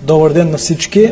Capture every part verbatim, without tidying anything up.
Добър ден на всички.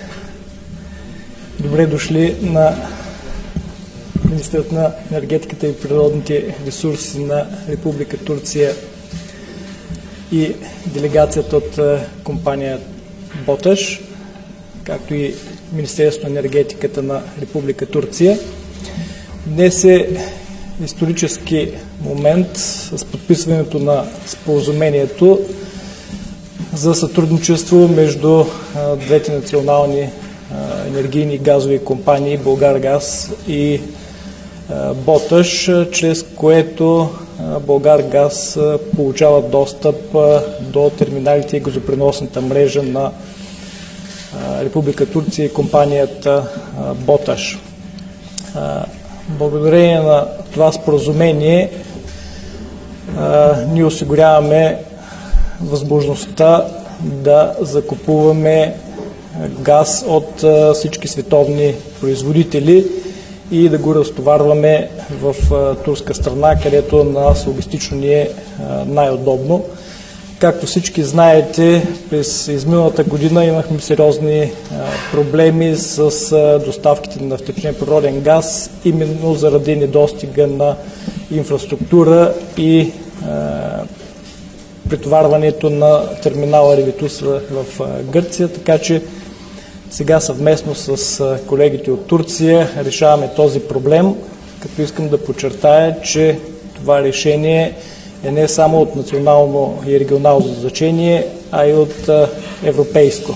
Добре дошли на министърът на енергетиката и природните ресурси на Република Турция и делегацията от компания Боташ, както и Министерството на енергетиката на Република Турция. Днес е исторически момент с подписването на споразумението за сътрудничество между а, двете национални а, енергийни газови компании Булгаргаз и а, Боташ, чрез което а, Булгаргаз а, получава достъп а, до терминалите и газопреносната мрежа на а, Република Турция и компанията а, Боташ. А, благодарение на това споразумение а, ние осигуряваме възможността да закупуваме газ от а, всички световни производители и да го разтоварваме в а, турска страна, където на нас логистично ни е най-удобно. Както всички знаете, през изминалата година имахме сериозни а, проблеми с а, доставките на втечнен природен газ, именно заради недостига на инфраструктура и а, претоварването на терминала Ревитуса в Гърция, така че сега съвместно с колегите от Турция решаваме този проблем, като искам да подчертая, че това решение е не само от национално и регионално значение, а и от европейско.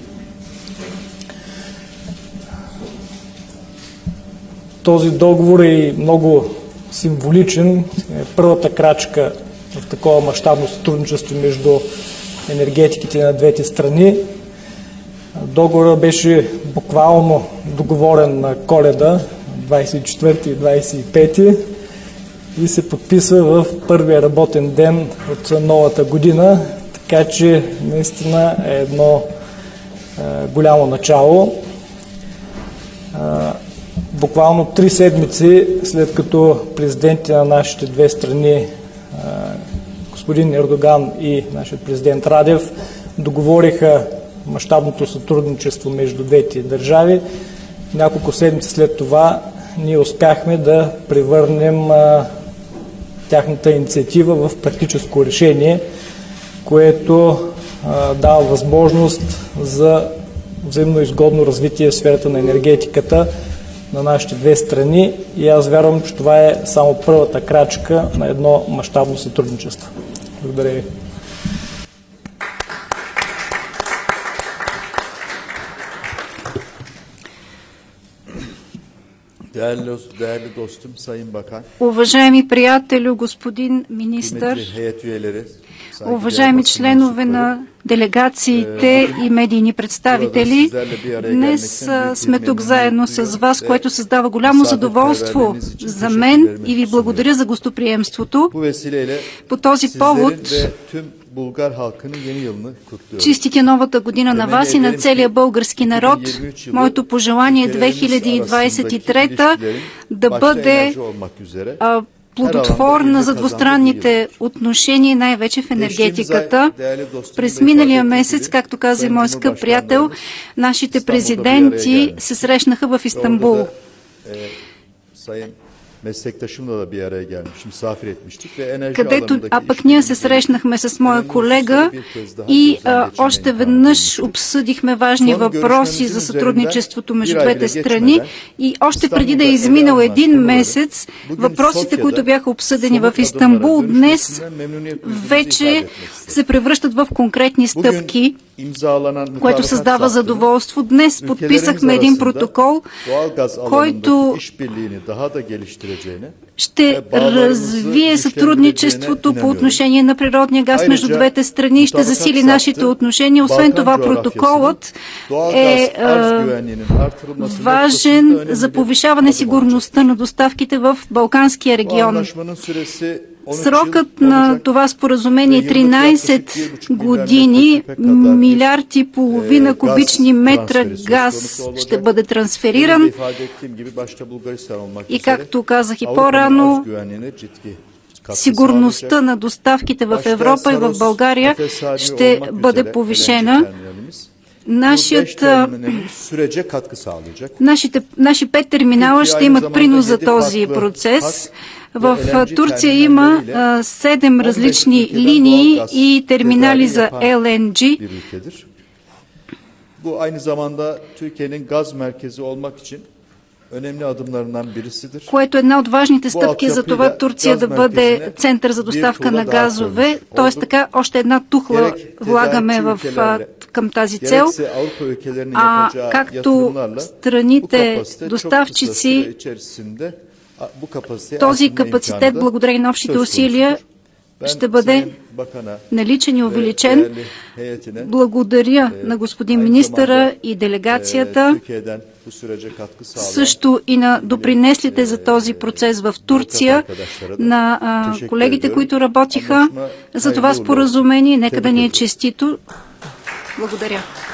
Този договор е много символичен, е първата крачка в такова мащабно сътрудничество между енергетиките на двете страни. Договорът беше буквално договорен на Коледа, двадесет и четвърти и двадесет и пети, и се подписва в първия работен ден от новата година, така че наистина е едно е, голямо начало. Е, буквално три седмици след като президенти на нашите две страни, господин Ердоган и нашият президент Радев, договориха мащабното сътрудничество между двете държави. Няколко седмици след това ние успяхме да превърнем а, тяхната инициатива в практическо решение, което а, дава възможност за взаимно изгодно развитие в сферата на енергетиката на нашите две страни, и аз вярвам, че това е само първата крачка на едно мащабно сътрудничество. Благодаря ви. Уважаеми приятели, господин министър, уважаеми членове на делегациите и медийни представители, днес сме тук заедно с вас, което създава голямо задоволство за мен, и ви благодаря за гостоприемството. По този повод честитя новата година на вас и на целия български народ. Моето пожелание е две хиляди двадесет и трета да бъде а, плодотворна за двустранните отношения, най-вече в енергетиката. През миналия месец, както каза мой скъп приятел, нашите президенти се срещнаха в Истанбул. Където, а пък ние се срещнахме с моя колега и а, още веднъж обсъдихме важни въпроси за сътрудничеството между двете страни, и още преди да е изминал един месец, въпросите, които бяха обсъдени в Истанбул, днес вече се превръщат в конкретни стъпки, което създава задоволство. Днес подписахме един протокол, който ще развие сътрудничеството по отношение на природния газ между двете страни, ще засили нашите отношения. Освен това, протоколът е а, важен за повишаване сигурността на доставките в Балканския регион. Срокът на това споразумение е тринадесет години, милиард и половина кубични метра газ ще бъде трансфериран, и както казах и по-рано, сигурността на доставките в Европа и в България ще бъде повишена. Нашият, нашите, наши пет терминала ще имат принос за този процес. В Турция има седем различни линии и терминали за Ел Ен Джи. Bu aynı zamanda Türkiye'nin gaz merkezi olmak için önemli adımlarından birisidir. Което е една от важните стъпки за това Турция да бъде център за доставка на газове. Т.е. така още една тухла влагаме в, към тази цел. А както страните доставчици, този капацитет, благодарение на общите усилия, ще бъде наличен и увеличен. Благодаря на господин министъра и делегацията, също и на допринеслите за този процес в Турция, на а, колегите, които работиха за това споразумение. Нека да ни е честито. Благодаря.